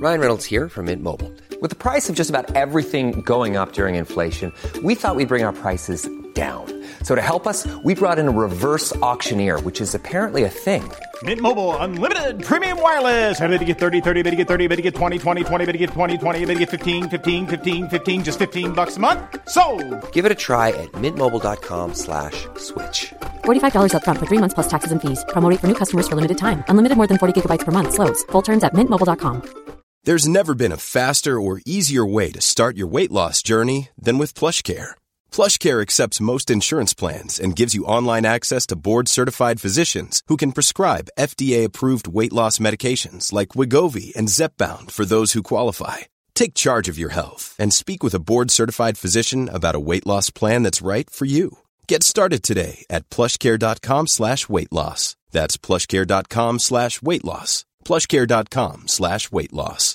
Ryan Reynolds here from Mint Mobile. With the price of just about everything going up during inflation, we thought we'd bring our prices down. So to help us, we brought in a reverse auctioneer, which is apparently a thing. Mint Mobile Unlimited Premium Wireless. How to get 30, 30, bit to get 30, bit to get 20, 20, 20, bit to get 20, 20, bit to get 15, 15, 15, 15, just $15 a month? Sold! Give it a try at mintmobile.com/switch. $45 up front for 3 months plus taxes and fees. Promo rate for new customers for limited time. Unlimited more than 40 gigabytes per month. Slows full terms at mintmobile.com. There's never been a faster or easier way to start your weight loss journey than with PlushCare. PlushCare accepts most insurance plans and gives you online access to board-certified physicians who can prescribe FDA-approved weight loss medications like Wegovy and Zepbound for those who qualify. Take charge of your health and speak with a board-certified physician about a weight loss plan that's right for you. Get started today at plushcare.com/weight loss. That's plushcare.com/weight loss. plushcare.com/weight loss.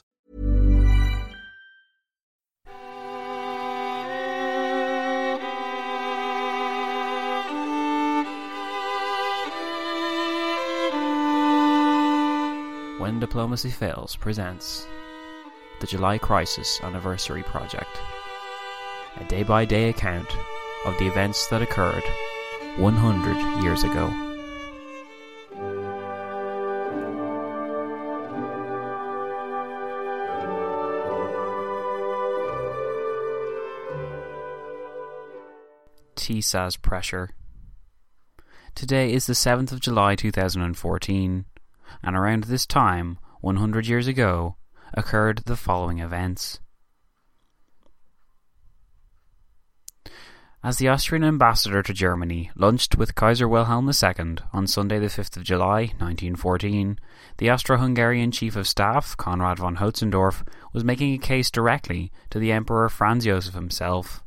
When Diplomacy Fails presents the July Crisis Anniversary Project, a day-by-day account of the events that occurred 100 years ago. TSAS pressure. Today is the 7th of July 2014, and around this time, 100 years ago, occurred the following events. As the Austrian ambassador to Germany lunched with Kaiser Wilhelm II on Sunday the 5th of July 1914, the Austro-Hungarian Chief of Staff, Konrad von Hötzendorf, was making a case directly to the Emperor Franz Joseph himself.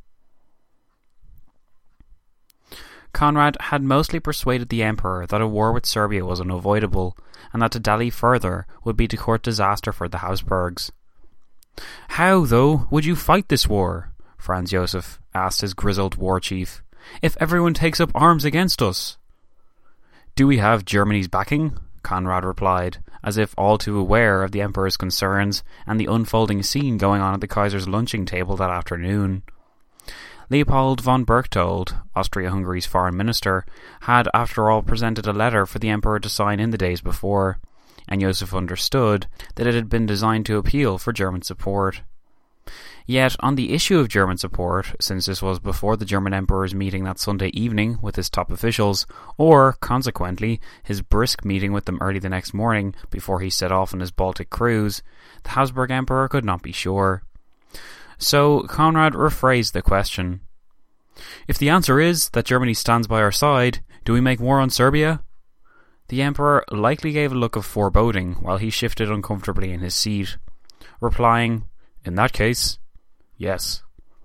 Konrad had mostly persuaded the Emperor that a war with Serbia was unavoidable, and that to dally further would be to court disaster for the Habsburgs. "How, though, would you fight this war?" Franz Joseph asked his grizzled war chief, "if everyone takes up arms against us?" "Do we have Germany's backing?" Konrad replied, as if all too aware of the Emperor's concerns and the unfolding scene going on at the Kaiser's lunching table that afternoon. Leopold von Berchtold, Austria-Hungary's foreign minister, had after all presented a letter for the Emperor to sign in the days before, and Joseph understood that it had been designed to appeal for German support. Yet, on the issue of German support, since this was before the German Emperor's meeting that Sunday evening with his top officials, or, consequently, his brisk meeting with them early the next morning before he set off on his Baltic cruise, the Habsburg Emperor could not be sure. So Konrad rephrased the question. "If the answer is that Germany stands by our side, do we make war on Serbia?" The Emperor likely gave a look of foreboding while he shifted uncomfortably in his seat, replying, "In that case, yes."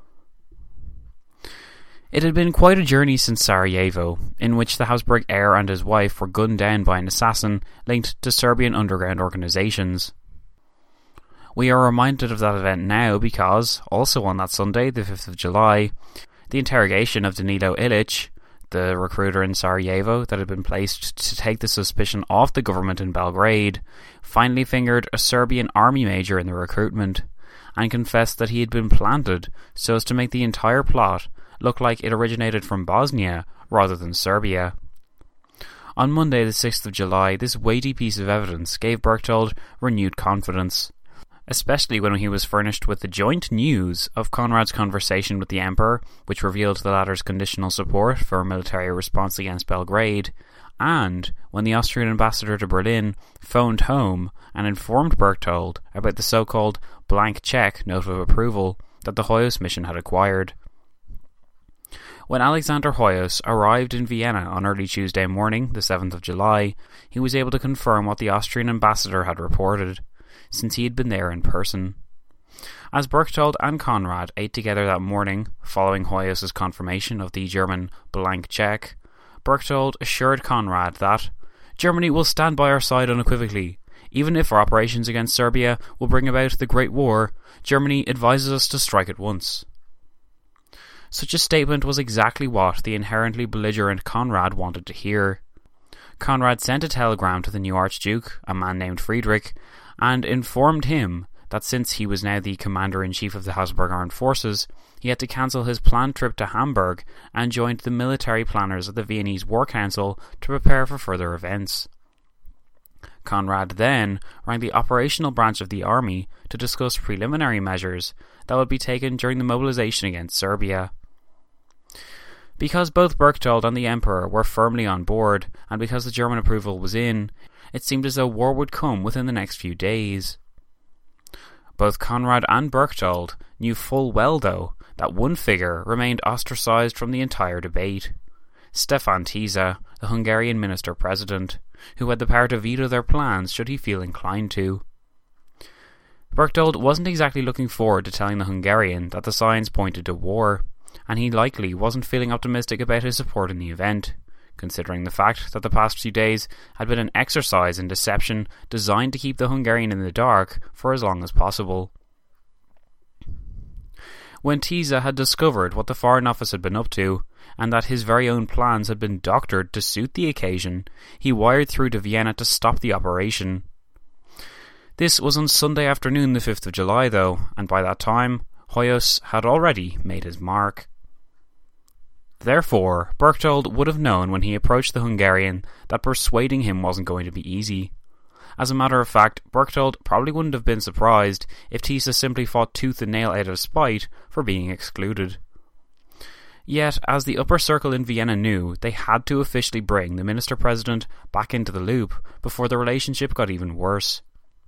It had been quite a journey since Sarajevo, in which the Habsburg heir and his wife were gunned down by an assassin linked to Serbian underground organisations. We are reminded of that event now because, also on that Sunday, the 5th of July, the interrogation of Danilo Ilic, the recruiter in Sarajevo that had been placed to take the suspicion off the government in Belgrade, finally fingered a Serbian army major in the recruitment, and confessed that he had been planted so as to make the entire plot look like it originated from Bosnia rather than Serbia. On Monday, the 6th of July, this weighty piece of evidence gave Berchtold renewed confidence, especially when he was furnished with the joint news of Konrad's conversation with the Emperor, which revealed the latter's conditional support for a military response against Belgrade, and when the Austrian ambassador to Berlin phoned home and informed Berchtold about the so-called blank check note of approval that the Hoyos mission had acquired. When Alexander Hoyos arrived in Vienna on early Tuesday morning, the 7th of July, he was able to confirm what the Austrian ambassador had reported, since he had been there in person. As Berchtold and Konrad ate together that morning, following Hoyos' confirmation of the German blank check, Berchtold assured Konrad that Germany will stand by our side unequivocally. Even if our operations against Serbia will bring about the Great War, Germany advises us to strike at once. Such a statement was exactly what the inherently belligerent Konrad wanted to hear. Konrad sent a telegram to the new Archduke, a man named Friedrich, and informed him that since he was now the Commander-in-Chief of the Habsburg Armed Forces, he had to cancel his planned trip to Hamburg and joined the military planners of the Viennese War Council to prepare for further events. Conrad then rang the operational branch of the army to discuss preliminary measures that would be taken during the mobilization against Serbia. Because both Berchtold and the Emperor were firmly on board, and because the German approval was in, it seemed as though war would come within the next few days. Both Conrad and Berchtold knew full well, though, that one figure remained ostracized from the entire debate: Stefan Tisza, the Hungarian minister-president, who had the power to veto their plans should he feel inclined to. Berchtold wasn't exactly looking forward to telling the Hungarian that the signs pointed to war, and he likely wasn't feeling optimistic about his support in the event, considering the fact that the past few days had been an exercise in deception designed to keep the Hungarian in the dark for as long as possible. When Tisza had discovered what the Foreign Office had been up to, and that his very own plans had been doctored to suit the occasion, he wired through to Vienna to stop the operation. This was on Sunday afternoon, the 5th of July, though, and by that time, Hoyos had already made his mark. Therefore, Berchtold would have known when he approached the Hungarian that persuading him wasn't going to be easy. As a matter of fact, Berchtold probably wouldn't have been surprised if Tisza simply fought tooth and nail out of spite for being excluded. Yet, as the upper circle in Vienna knew, they had to officially bring the minister-president back into the loop before the relationship got even worse.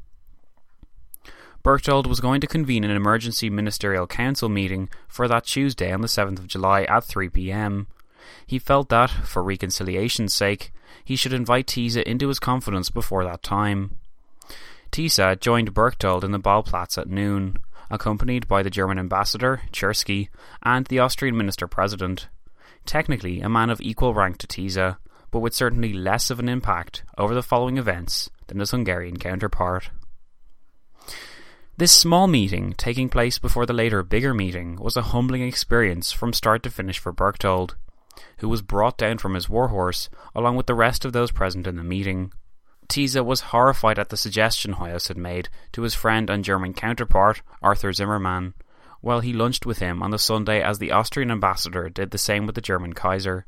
Berchtold was going to convene an emergency ministerial council meeting for that Tuesday on the 7th of July at 3 p.m. He felt that, for reconciliation's sake, he should invite Tisza into his confidence before that time. Tisza joined Berchtold in the Ballplatz at noon, accompanied by the German ambassador, Czerski, and the Austrian minister-president. Technically a man of equal rank to Tisza, but with certainly less of an impact over the following events than his Hungarian counterpart. This small meeting, taking place before the later bigger meeting, was a humbling experience from start to finish for Berchtold, who was brought down from his warhorse along with the rest of those present in the meeting. Tisza was horrified at the suggestion Hoyos had made to his friend and German counterpart, Arthur Zimmermann, while he lunched with him on the Sunday as the Austrian ambassador did the same with the German Kaiser.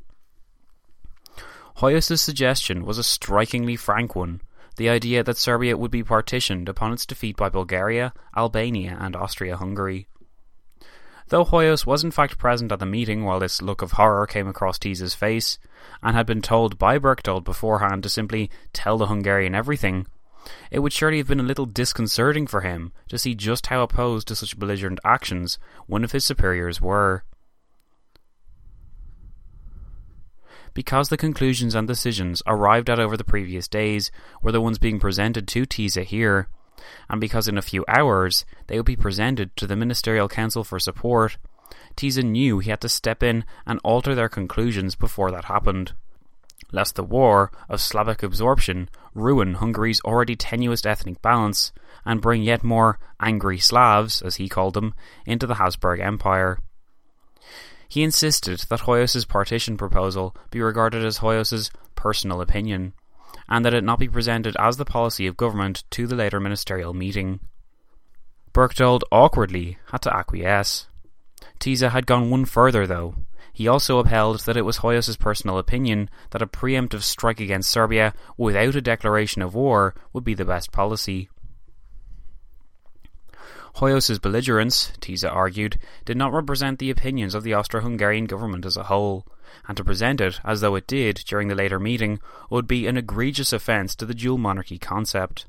Hoyos' suggestion was a strikingly frank one, the idea that Serbia would be partitioned upon its defeat by Bulgaria, Albania and Austria-Hungary. Though Hoyos was in fact present at the meeting while this look of horror came across Tisza's face, and had been told by Berchtold beforehand to simply tell the Hungarian everything, it would surely have been a little disconcerting for him to see just how opposed to such belligerent actions one of his superiors were. Because the conclusions and decisions arrived at over the previous days were the ones being presented to Tisza here, and because in a few hours they would be presented to the Ministerial Council for support, Tisza knew he had to step in and alter their conclusions before that happened, lest the war of Slavic absorption ruin Hungary's already tenuous ethnic balance and bring yet more angry Slavs, as he called them, into the Habsburg Empire. He insisted that Hoyos' partition proposal be regarded as Hoyos' personal opinion, and that it not be presented as the policy of government to the later ministerial meeting. Berchtold awkwardly had to acquiesce. Tisza had gone one further, though. He also upheld that it was Hoyos' personal opinion that a preemptive strike against Serbia without a declaration of war would be the best policy. Hoyos' belligerence, Tisza argued, did not represent the opinions of the Austro-Hungarian government as a whole, and to present it as though it did during the later meeting would be an egregious offence to the dual monarchy concept.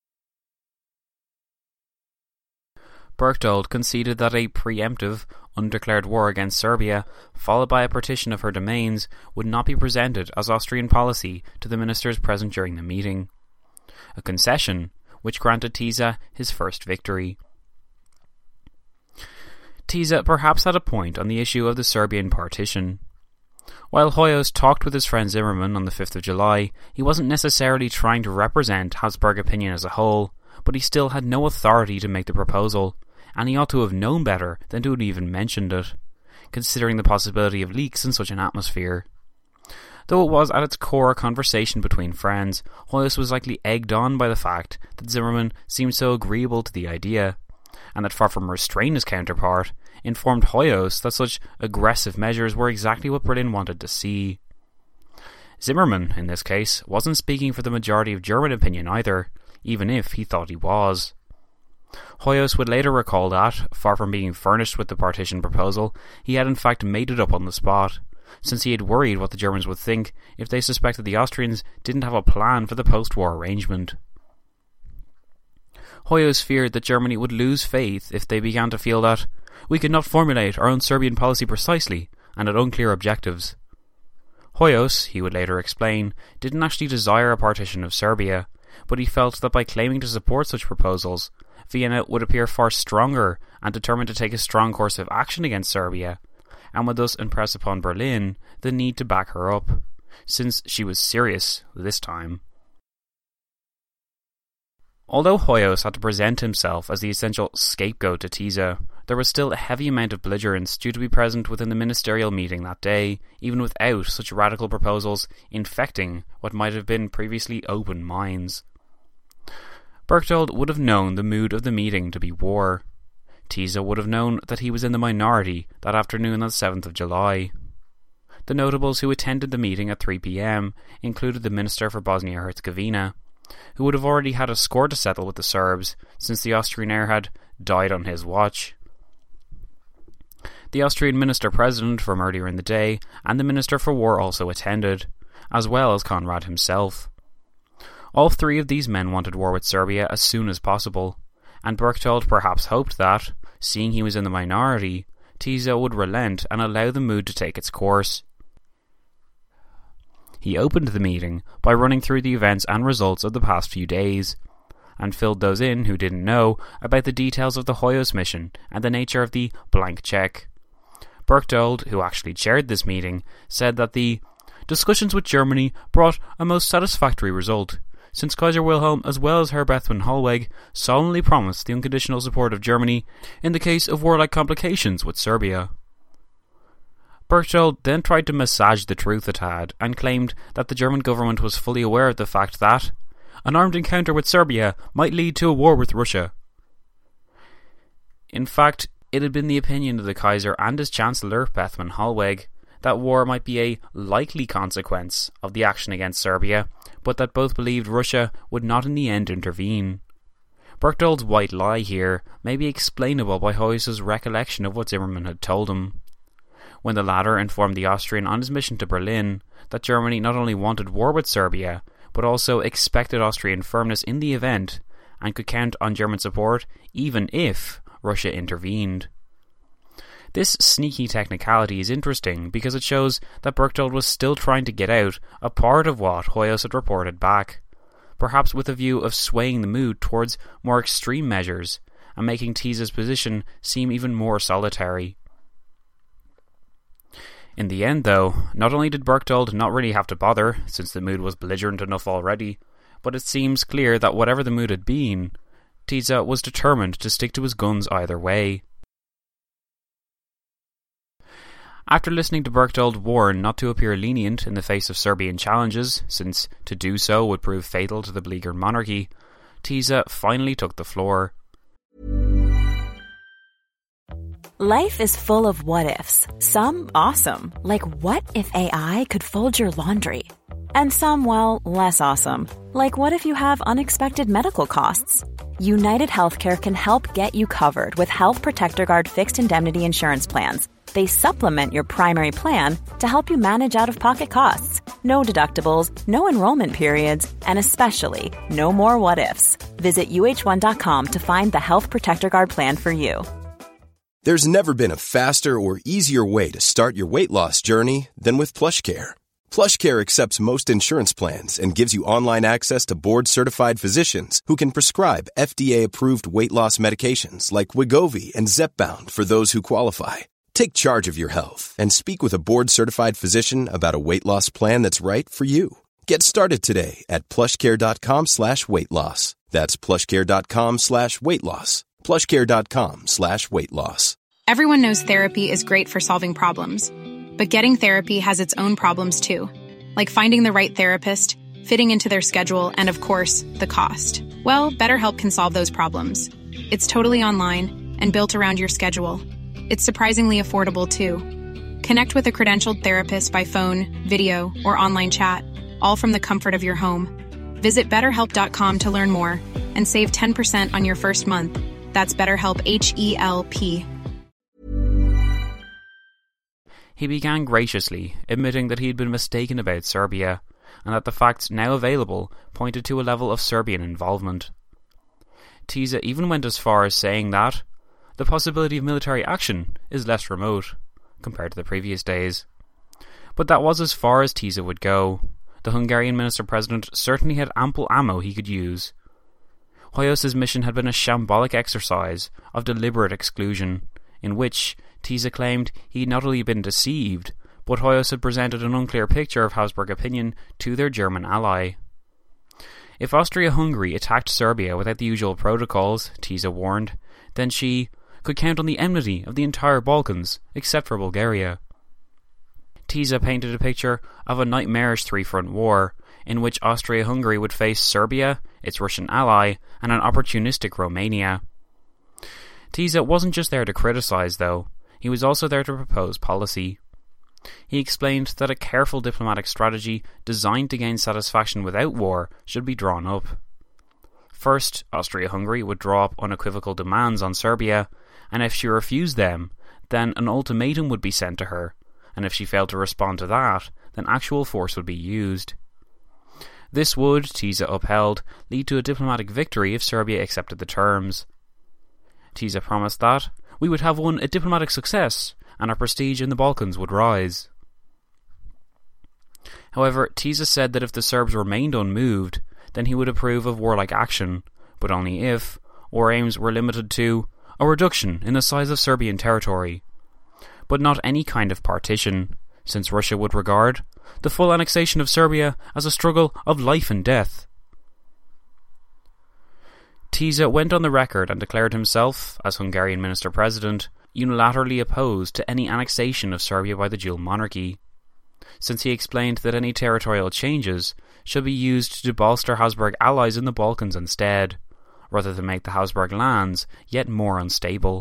Berchtold conceded that a preemptive, undeclared war against Serbia, followed by a partition of her domains, would not be presented as Austrian policy to the ministers present during the meeting. A concession which granted Tisza his first victory. Tisza perhaps had a point on the issue of the Serbian partition. While Hoyos talked with his friend Zimmermann on the 5th of July, he wasn't necessarily trying to represent Habsburg opinion as a whole, but he still had no authority to make the proposal, and he ought to have known better than to have even mentioned it, considering the possibility of leaks in such an atmosphere. Though it was at its core a conversation between friends, Hoyos was likely egged on by the fact that Zimmermann seemed so agreeable to the idea, and that far from restrain his counterpart, informed Hoyos that such aggressive measures were exactly what Berlin wanted to see. Zimmermann, in this case, wasn't speaking for the majority of German opinion either, even if he thought he was. Hoyos would later recall that, far from being furnished with the partition proposal, he had in fact made it up on the spot, since he had worried what the Germans would think if they suspected the Austrians didn't have a plan for the post-war arrangement. Hoyos feared that Germany would lose faith if they began to feel that we could not formulate our own Serbian policy precisely and had unclear objectives. Hoyos, he would later explain, didn't actually desire a partition of Serbia, but he felt that by claiming to support such proposals, Vienna would appear far stronger and determined to take a strong course of action against Serbia, and would thus impress upon Berlin the need to back her up, since she was serious this time. Although Hoyos had to present himself as the essential scapegoat to Tisza, there was still a heavy amount of belligerence due to be present within the ministerial meeting that day, even without such radical proposals infecting what might have been previously open minds. Berchtold would have known the mood of the meeting to be war. Tisza would have known that he was in the minority that afternoon on the 7th of July. The notables who attended the meeting at 3 p.m. included the Minister for Bosnia-Herzegovina, who would have already had a score to settle with the Serbs since the Austrian heir had died on his watch. The Austrian Minister-President from earlier in the day and the Minister for War also attended, as well as Conrad himself. All three of these men wanted war with Serbia as soon as possible, and Berchtold perhaps hoped that, seeing he was in the minority, Tisza would relent and allow the mood to take its course. He opened the meeting by running through the events and results of the past few days, and filled those in who didn't know about the details of the Hoyos mission and the nature of the blank check. Berchtold, who actually chaired this meeting, said that the discussions with Germany brought a most satisfactory result, since Kaiser Wilhelm as well as Herr Bethmann Hollweg solemnly promised the unconditional support of Germany in the case of warlike complications with Serbia. Berchtold then tried to massage the truth a tad and claimed that the German government was fully aware of the fact that an armed encounter with Serbia might lead to a war with Russia. In fact, it had been the opinion of the Kaiser and his Chancellor, Bethmann Hollweg, that war might be a likely consequence of the action against Serbia, but that both believed Russia would not in the end intervene. Berchtold's white lie here may be explainable by Hoyos' recollection of what Zimmermann had told him. When the latter informed the Austrian on his mission to Berlin that Germany not only wanted war with Serbia, but also expected Austrian firmness in the event, and could count on German support even if Russia intervened. This sneaky technicality is interesting because it shows that Berchtold was still trying to get out a part of what Hoyos had reported back, perhaps with a view of swaying the mood towards more extreme measures and making Tisza's position seem even more solitary. In the end, though, not only did Berchtold not really have to bother, since the mood was belligerent enough already, but it seems clear that whatever the mood had been, Tisza was determined to stick to his guns either way. After listening to Berchtold warn not to appear lenient in the face of Serbian challenges, since to do so would prove fatal to the beleaguered monarchy, Tisza finally took the floor. Life is full of what-ifs. Some awesome, like what if AI could fold your laundry? And some, well, less awesome, like what if you have unexpected medical costs? United Healthcare can help get you covered with Health Protector Guard fixed indemnity insurance plans. They supplement your primary plan to help you manage out-of-pocket costs. No deductibles, no enrollment periods, and especially no more what-ifs. Visit UH1.com to find the Health Protector Guard plan for you. There's never been a faster or easier way to start your weight loss journey than with PlushCare. PlushCare accepts most insurance plans and gives you online access to board-certified physicians who can prescribe FDA-approved weight loss medications like Wegovy and Zepbound for those who qualify. Take charge of your health and speak with a board-certified physician about a weight loss plan that's right for you. Get started today at plushcare.com/weight loss. That's plushcare.com/weight loss. plushcare.com/weight loss. Everyone knows therapy is great for solving problems, but getting therapy has its own problems too, like finding the right therapist, fitting into their schedule, and of course, the cost. Well, BetterHelp can solve those problems. It's totally online and built around your schedule. It's surprisingly affordable too. Connect with a credentialed therapist by phone, video, or online chat, all from the comfort of your home. Visit BetterHelp.com to learn more and save 10% on your first month. That's BetterHelp, H-E-L-P. He began graciously, admitting that he had been mistaken about Serbia, and that the facts now available pointed to a level of Serbian involvement. Tiso even went as far as saying that the possibility of military action is less remote compared to the previous days. But that was as far as Tiso would go. The Hungarian minister-president certainly had ample ammo he could use. Hoyos's mission had been a shambolic exercise of deliberate exclusion, in which Tiso claimed he had not only been deceived, but Hoyos had presented an unclear picture of Habsburg opinion to their German ally. If Austria-Hungary attacked Serbia without the usual protocols, Tiso warned, then she could count on the enmity of the entire Balkans, except for Bulgaria. Tiso painted a picture of a nightmarish three-front war, in which Austria-Hungary would face Serbia, its Russian ally, and an opportunistic Romania. Tiso wasn't just there to criticise, though. He was also there to propose policy. He explained that a careful diplomatic strategy designed to gain satisfaction without war should be drawn up. First, Austria-Hungary would draw up unequivocal demands on Serbia, and if she refused them, then an ultimatum would be sent to her, and if she failed to respond to that, then actual force would be used. This would, Tiso upheld, lead to a diplomatic victory if Serbia accepted the terms. Tiso promised that we would have won a diplomatic success, and our prestige in the Balkans would rise. However, Tiso said that if the Serbs remained unmoved, then he would approve of warlike action, but only if war aims were limited to a reduction in the size of Serbian territory, but not any kind of partition, since Russia would regard the full annexation of Serbia as a struggle of life and death. Tiso went on the record and declared himself, as Hungarian minister-president, unilaterally opposed to any annexation of Serbia by the dual monarchy, since he explained that any territorial changes should be used to bolster Habsburg allies in the Balkans instead, rather than make the Habsburg lands yet more unstable.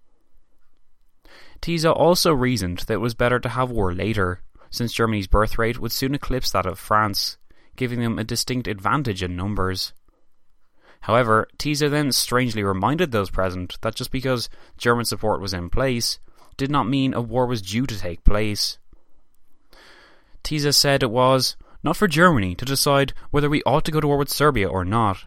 Tiso also reasoned that it was better to have war later, since Germany's birth rate would soon eclipse that of France, giving them a distinct advantage in numbers. However, Tiso then strangely reminded those present that just because German support was in place did not mean a war was due to take place. Tiso said it was not for Germany to decide whether we ought to go to war with Serbia or not.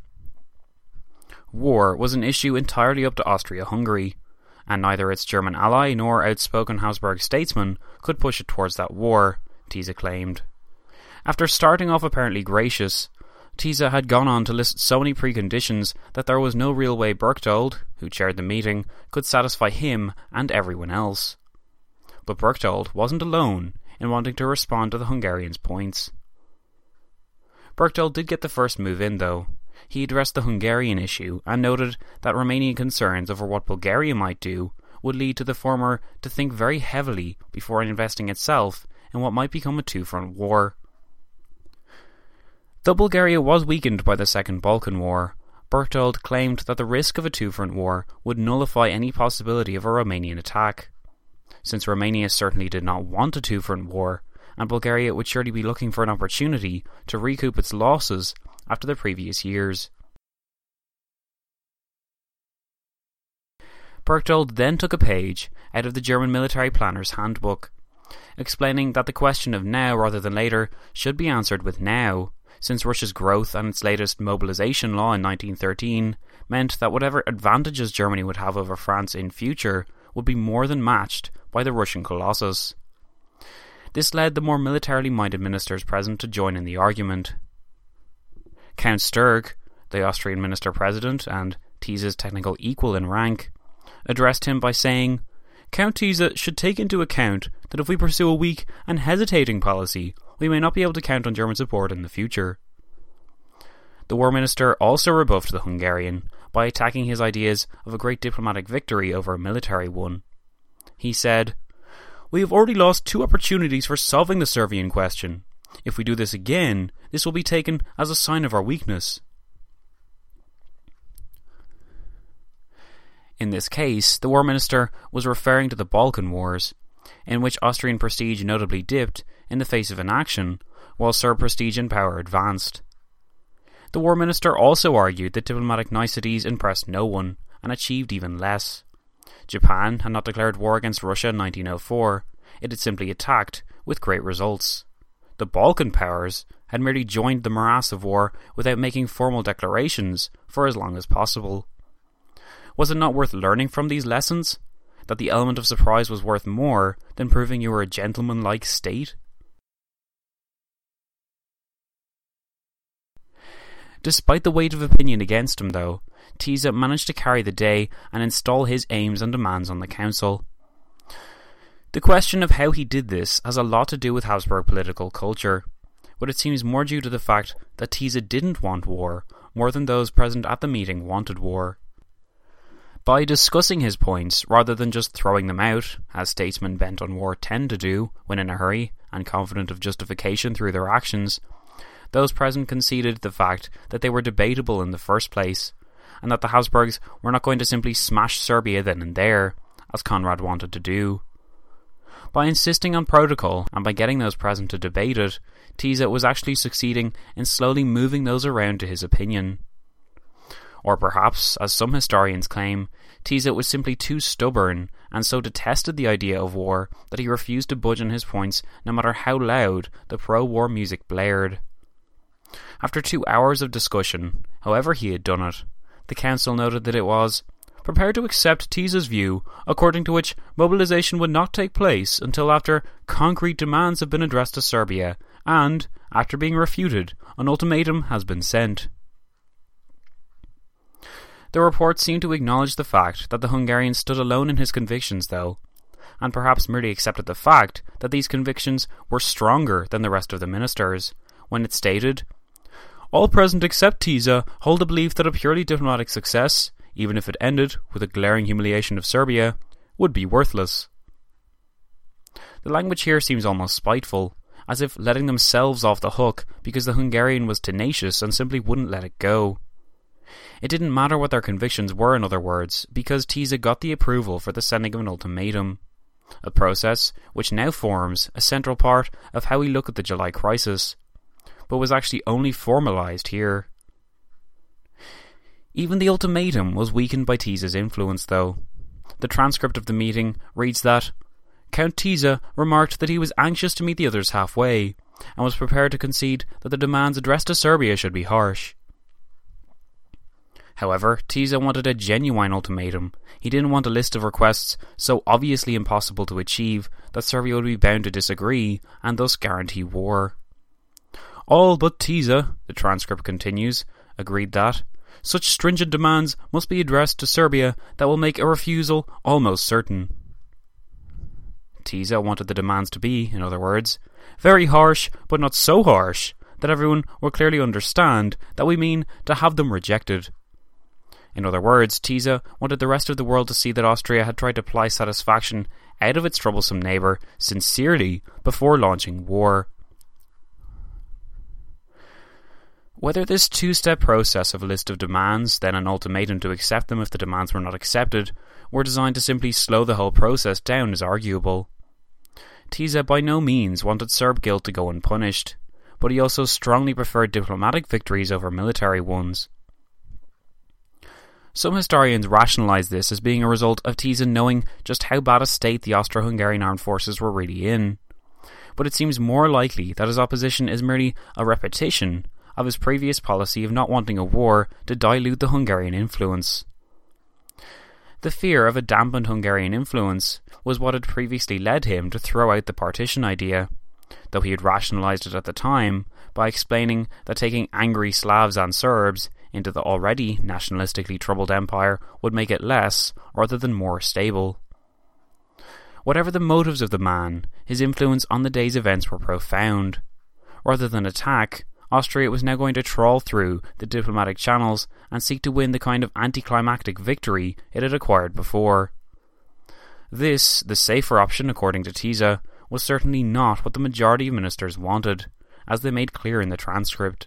War was an issue entirely up to Austria-Hungary, and neither its German ally nor outspoken Habsburg statesmen could push it towards that war, Tiso claimed. After starting off apparently gracious, Tiso had gone on to list so many preconditions that there was no real way Berchtold, who chaired the meeting, could satisfy him and everyone else. But Berchtold wasn't alone in wanting to respond to the Hungarians' points. Berchtold did get the first move in, though. He addressed the Hungarian issue and noted that Romanian concerns over what Bulgaria might do would lead to the former to think very heavily before investing itself in what might become a two-front war. Though Bulgaria was weakened by the Second Balkan War, Berchtold claimed that the risk of a two-front war would nullify any possibility of a Romanian attack. Since Romania certainly did not want a two-front war, and Bulgaria would surely be looking for an opportunity to recoup its losses after the previous years. Berchtold then took a page out of the German military planner's handbook, explaining that the question of now rather than later should be answered with now, since Russia's growth and its latest mobilization law in 1913 meant that whatever advantages Germany would have over France in future would be more than matched by the Russian colossus. This led the more militarily minded ministers present to join in the argument. Count Sturg, the Austrian minister-president and Tiso's technical equal in rank, addressed him by saying, "Count Tiso should take into account that if we pursue a weak and hesitating policy, we may not be able to count on German support in the future." The War Minister also rebuffed the Hungarian by attacking his ideas of a great diplomatic victory over a military one. He said, "We have already lost 2 opportunities for solving the Serbian question. If we do this again, this will be taken as a sign of our weakness. In this case, the War Minister was referring to the Balkan Wars, in which Austrian prestige notably dipped in the face of inaction, while Serb prestige and power advanced. The War Minister also argued that diplomatic niceties impressed no one, and achieved even less. Japan had not declared war against Russia in 1904, it had simply attacked, with great results. The Balkan powers had merely joined the morass of war without making formal declarations for as long as possible. Was it not worth learning from these lessons? That the element of surprise was worth more than proving you were a gentleman-like state? Despite the weight of opinion against him, though, Tisza managed to carry the day and install his aims and demands on the council. The question of how he did this has a lot to do with Habsburg political culture, but it seems more due to the fact that Tisza didn't want war more than those present at the meeting wanted war. By discussing his points rather than just throwing them out, as statesmen bent on war tend to do when in a hurry and confident of justification through their actions, those present conceded the fact that they were debatable in the first place, and that the Habsburgs were not going to simply smash Serbia then and there, as Conrad wanted to do. By insisting on protocol and by getting those present to debate it, Tisza was actually succeeding in slowly moving those around to his opinion. Or perhaps, as some historians claim, Tisza was simply too stubborn and so detested the idea of war that he refused to budge on his points no matter how loud the pro-war music blared. After 2 hours of discussion, however he had done it, the council noted that it was prepared to accept Tisza's view, according to which mobilization would not take place until after concrete demands have been addressed to Serbia, and, after being refuted, an ultimatum has been sent. The report seemed to acknowledge the fact that the Hungarian stood alone in his convictions, though, and perhaps merely accepted the fact that these convictions were stronger than the rest of the ministers, when it stated, "All present except Tisza hold the belief that a purely diplomatic success, even if it ended with a glaring humiliation of Serbia, would be worthless." The language here seems almost spiteful, as if letting themselves off the hook because the Hungarian was tenacious and simply wouldn't let it go. It didn't matter what their convictions were, in other words, because Tisza got the approval for the sending of an ultimatum, a process which now forms a central part of how we look at the July crisis, but was actually only formalised here. Even the ultimatum was weakened by Tisza's influence, though. The transcript of the meeting reads that Count Tisza remarked that he was anxious to meet the others halfway, and was prepared to concede that the demands addressed to Serbia should be harsh. However, Tisza wanted a genuine ultimatum. He didn't want a list of requests so obviously impossible to achieve that Serbia would be bound to disagree, and thus guarantee war. All but Tisza, the transcript continues, agreed that such stringent demands must be addressed to Serbia that will make a refusal almost certain. Tisza wanted the demands to be, in other words, very harsh, but not so harsh that everyone will clearly understand that we mean to have them rejected. In other words, Tisza wanted the rest of the world to see that Austria had tried to ply satisfaction out of its troublesome neighbour sincerely before launching war. Whether this two-step process of a list of demands, then an ultimatum to accept them if the demands were not accepted, were designed to simply slow the whole process down is arguable. Tisza by no means wanted Serb guilt to go unpunished, but he also strongly preferred diplomatic victories over military ones. Some historians rationalise this as being a result of Tisza knowing just how bad a state the Austro-Hungarian armed forces were really in, but it seems more likely that his opposition is merely a repetition of his previous policy of not wanting a war to dilute the Hungarian influence. The fear of a dampened Hungarian influence was what had previously led him to throw out the partition idea, though he had rationalised it at the time by explaining that taking angry Slavs and Serbs into the already nationalistically troubled empire would make it less, rather than more, stable. Whatever the motives of the man, his influence on the day's events were profound. Rather than attack, Austria was now going to trawl through the diplomatic channels and seek to win the kind of anticlimactic victory it had acquired before. This, the safer option according to Tisza, was certainly not what the majority of ministers wanted, as they made clear in the transcript.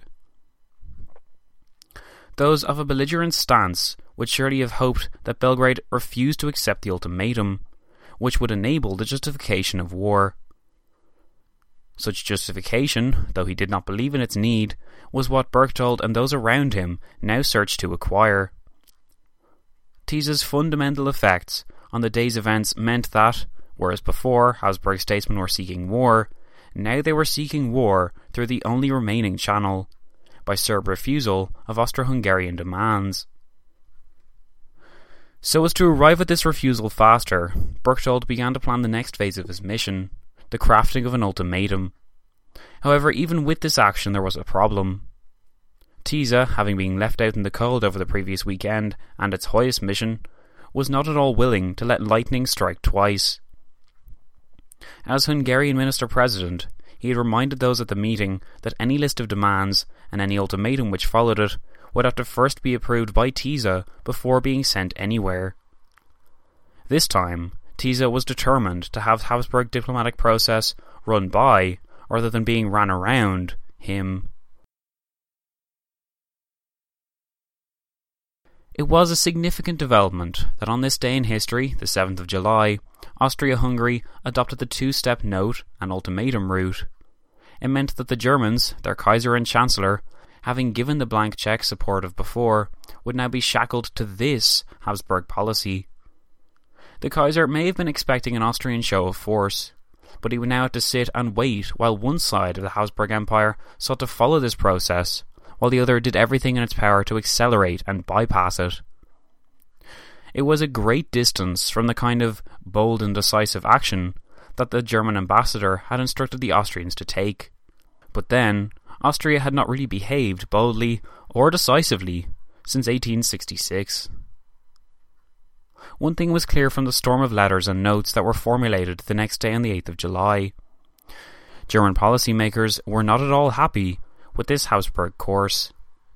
Those of a belligerent stance would surely have hoped that Belgrade refused to accept the ultimatum, which would enable the justification of war. Such justification, though he did not believe in its need, was what Berchtold and those around him now searched to acquire. Tisa's fundamental effects on the day's events meant that, whereas before Habsburg statesmen were seeking war, now they were seeking war through the only remaining channel, by Serb refusal of Austro-Hungarian demands. So as to arrive at this refusal faster, Berchtold began to plan the next phase of his mission, the crafting of an ultimatum. However, even with this action there was a problem. Tisa, having been left out in the cold over the previous weekend and its highest mission, was not at all willing to let lightning strike twice. As Hungarian Minister-President, he had reminded those at the meeting that any list of demands and any ultimatum which followed it would have to first be approved by Tisa before being sent anywhere. This time, Tisa was determined to have the Habsburg diplomatic process run by, rather than being ran around, him. It was a significant development that on this day in history, the 7th of July, Austria-Hungary adopted the two-step note and ultimatum route. It meant that the Germans, their Kaiser and Chancellor, having given the blank check support of before, would now be shackled to this Habsburg policy. The Kaiser may have been expecting an Austrian show of force, but he would now have to sit and wait while one side of the Habsburg Empire sought to follow this process, while the other did everything in its power to accelerate and bypass it. It was a great distance from the kind of bold and decisive action that the German ambassador had instructed the Austrians to take. But then, Austria had not really behaved boldly or decisively since 1866. One thing was clear from the storm of letters and notes that were formulated the next day on the 8th of July. German policymakers were not at all happy with this Habsburg course.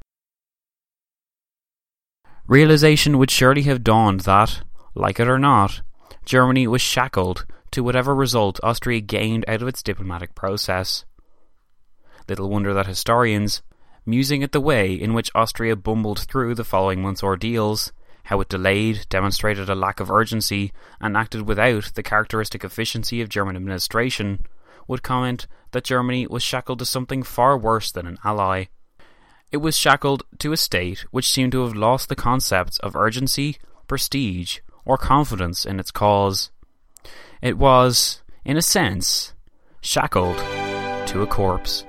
Realization would surely have dawned that, like it or not, Germany was shackled to whatever result Austria gained out of its diplomatic process. Little wonder that historians, musing at the way in which Austria bumbled through the following month's ordeals, how it delayed, demonstrated a lack of urgency, and acted without the characteristic efficiency of German administration, would comment that Germany was shackled to something far worse than an ally. It was shackled to a state which seemed to have lost the concepts of urgency, prestige, or confidence in its cause. It was, in a sense, shackled to a corpse.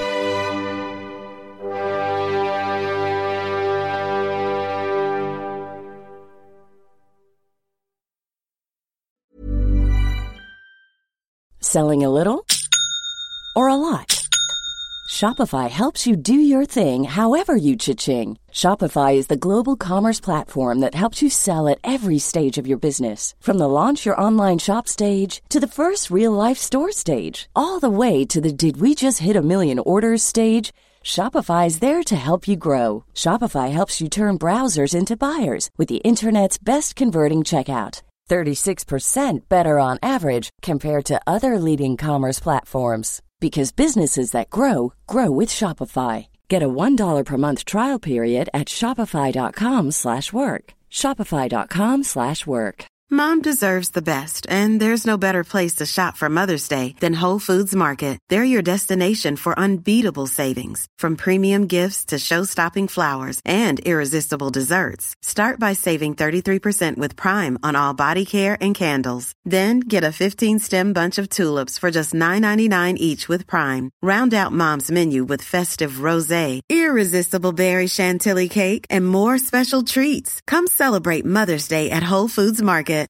Selling a little or a lot? Shopify helps you do your thing however you cha-ching. Shopify is the global commerce platform that helps you sell at every stage of your business. From the launch your online shop stage to the first real-life store stage, all the way to the did we just hit a million orders stage. Shopify is there to help you grow. Shopify helps you turn browsers into buyers with the internet's best converting checkout. 36% better on average compared to other leading commerce platforms. Because businesses that grow, grow with Shopify. Get a $1 per month trial period at shopify.com/work. Shopify.com/work. Mom deserves the best, and there's no better place to shop for Mother's Day than Whole Foods Market. They're your destination for unbeatable savings, from premium gifts to show-stopping flowers and irresistible desserts. Start by saving 33% with Prime on all body care and candles. Then get a 15-stem bunch of tulips for just $9.99 each with Prime. Round out Mom's menu with festive rosé, irresistible berry chantilly cake, and more special treats. Come celebrate Mother's Day at Whole Foods Market.